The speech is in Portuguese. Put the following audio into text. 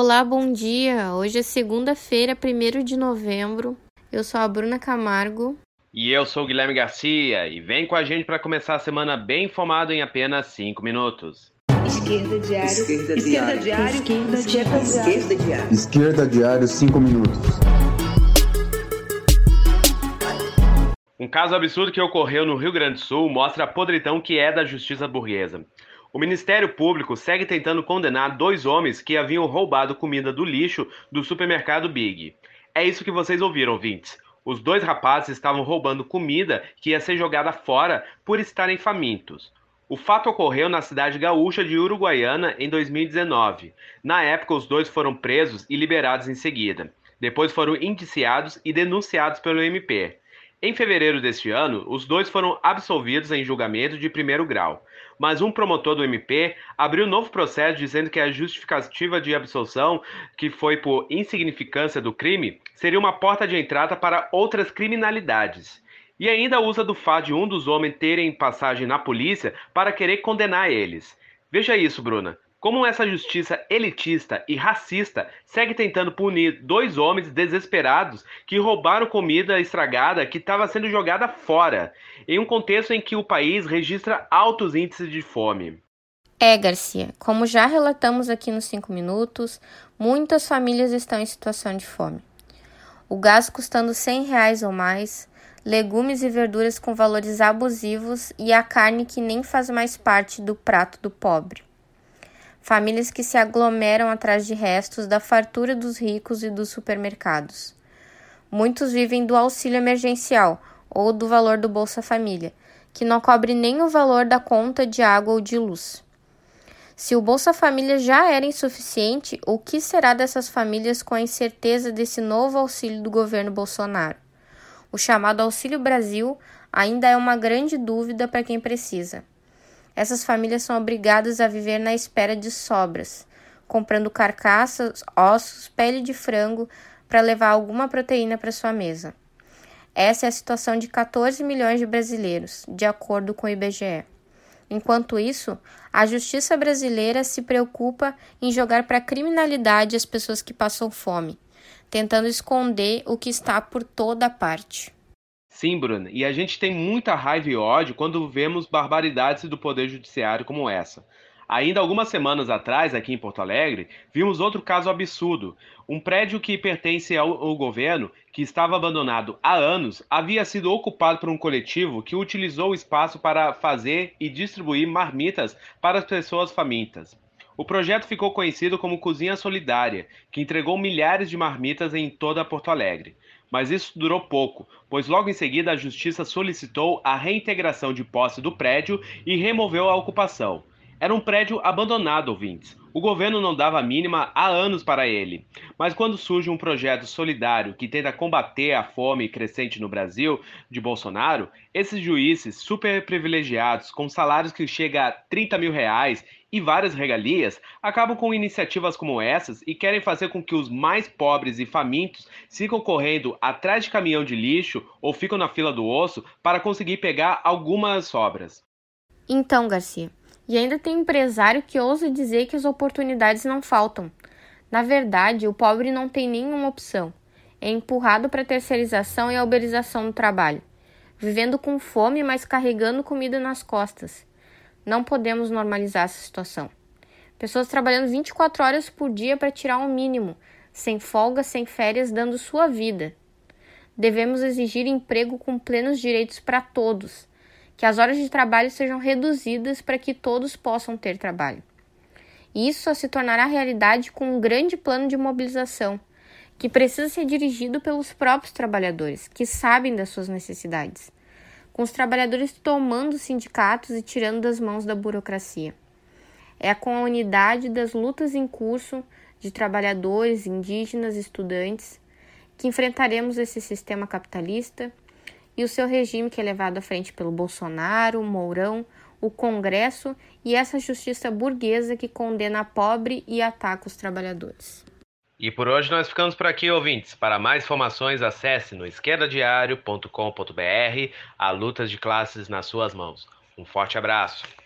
Olá, bom dia! Hoje é segunda-feira, 1º de novembro. Eu sou a Bruna Camargo. E eu sou o Guilherme Garcia, e vem com a gente para começar a semana bem informado em apenas 5 minutos. Esquerda Diário. Esquerda Diário. Esquerda Diário. Esquerda Diário, 5 minutos. Um caso absurdo que ocorreu no Rio Grande do Sul mostra a podridão que é da justiça burguesa. O Ministério Público segue tentando condenar 2 homens que haviam roubado comida do lixo do supermercado Big. É isso que vocês ouviram, ouvintes. Os 2 rapazes estavam roubando comida que ia ser jogada fora por estarem famintos. O fato ocorreu na cidade gaúcha de Uruguaiana em 2019. Na época, os 2 foram presos e liberados em seguida. Depois foram indiciados e denunciados pelo MP. Em fevereiro deste ano, os 2 foram absolvidos em julgamento de primeiro grau. Mas um promotor do MP abriu novo processo dizendo que a justificativa de absolução, que foi por insignificância do crime, seria uma porta de entrada para outras criminalidades. E ainda usa do fato de um dos homens terem passagem na polícia para querer condenar eles. Veja isso, Bruna. Como essa justiça elitista e racista segue tentando punir 2 homens desesperados que roubaram comida estragada que estava sendo jogada fora, em um contexto em que o país registra altos índices de fome. Garcia, como já relatamos aqui nos 5 minutos, muitas famílias estão em situação de fome. O gás custando R$100 ou mais, legumes e verduras com valores abusivos e a carne que nem faz mais parte do prato do pobre. Famílias que se aglomeram atrás de restos da fartura dos ricos e dos supermercados. Muitos vivem do auxílio emergencial ou do valor do Bolsa Família, que não cobre nem o valor da conta de água ou de luz. Se o Bolsa Família já era insuficiente, o que será dessas famílias com a incerteza desse novo auxílio do governo Bolsonaro? O chamado Auxílio Brasil ainda é uma grande dúvida para quem precisa. Essas famílias são obrigadas a viver na espera de sobras, comprando carcaças, ossos, pele de frango para levar alguma proteína para sua mesa. Essa é a situação de 14 milhões de brasileiros, de acordo com o IBGE. Enquanto isso, a justiça brasileira se preocupa em jogar para a criminalidade as pessoas que passam fome, tentando esconder o que está por toda parte. Sim, Bruna, e a gente tem muita raiva e ódio quando vemos barbaridades do Poder Judiciário como essa. Ainda algumas semanas atrás, aqui em Porto Alegre, vimos outro caso absurdo. Um prédio que pertence ao governo, que estava abandonado há anos, havia sido ocupado por um coletivo que utilizou o espaço para fazer e distribuir marmitas para as pessoas famintas. O projeto ficou conhecido como Cozinha Solidária, que entregou milhares de marmitas em toda Porto Alegre. Mas isso durou pouco, pois logo em seguida a Justiça solicitou a reintegração de posse do prédio e removeu a ocupação. Era um prédio abandonado, ouvintes. O governo não dava a mínima há anos para ele. Mas quando surge um projeto solidário que tenta combater a fome crescente no Brasil, de Bolsonaro, esses juízes super privilegiados, com salários que chegam a R$30.000 e várias regalias, acabam com iniciativas como essas e querem fazer com que os mais pobres e famintos sigam correndo atrás de caminhão de lixo ou ficam na fila do osso para conseguir pegar algumas sobras. Então, Garcia, e ainda tem empresário que ousa dizer que as oportunidades não faltam. Na verdade, o pobre não tem nenhuma opção. É empurrado para a terceirização e a uberização do trabalho, vivendo com fome, mas carregando comida nas costas. Não podemos normalizar essa situação. Pessoas trabalhando 24 horas por dia para tirar o mínimo, sem folga, sem férias, dando sua vida. Devemos exigir emprego com plenos direitos para todos, que as horas de trabalho sejam reduzidas para que todos possam ter trabalho. Isso só se tornará realidade com um grande plano de mobilização, que precisa ser dirigido pelos próprios trabalhadores, que sabem das suas necessidades, com os trabalhadores tomando os sindicatos e tirando das mãos da burocracia. É com a unidade das lutas em curso de trabalhadores, indígenas, estudantes, que enfrentaremos esse sistema capitalista e o seu regime que é levado à frente pelo Bolsonaro, Mourão, o Congresso e essa justiça burguesa que condena a pobre e ataca os trabalhadores. E por hoje nós ficamos por aqui, ouvintes. Para mais informações, acesse no esquerdadiario.com.br, a lutas de classes nas suas mãos. Um forte abraço.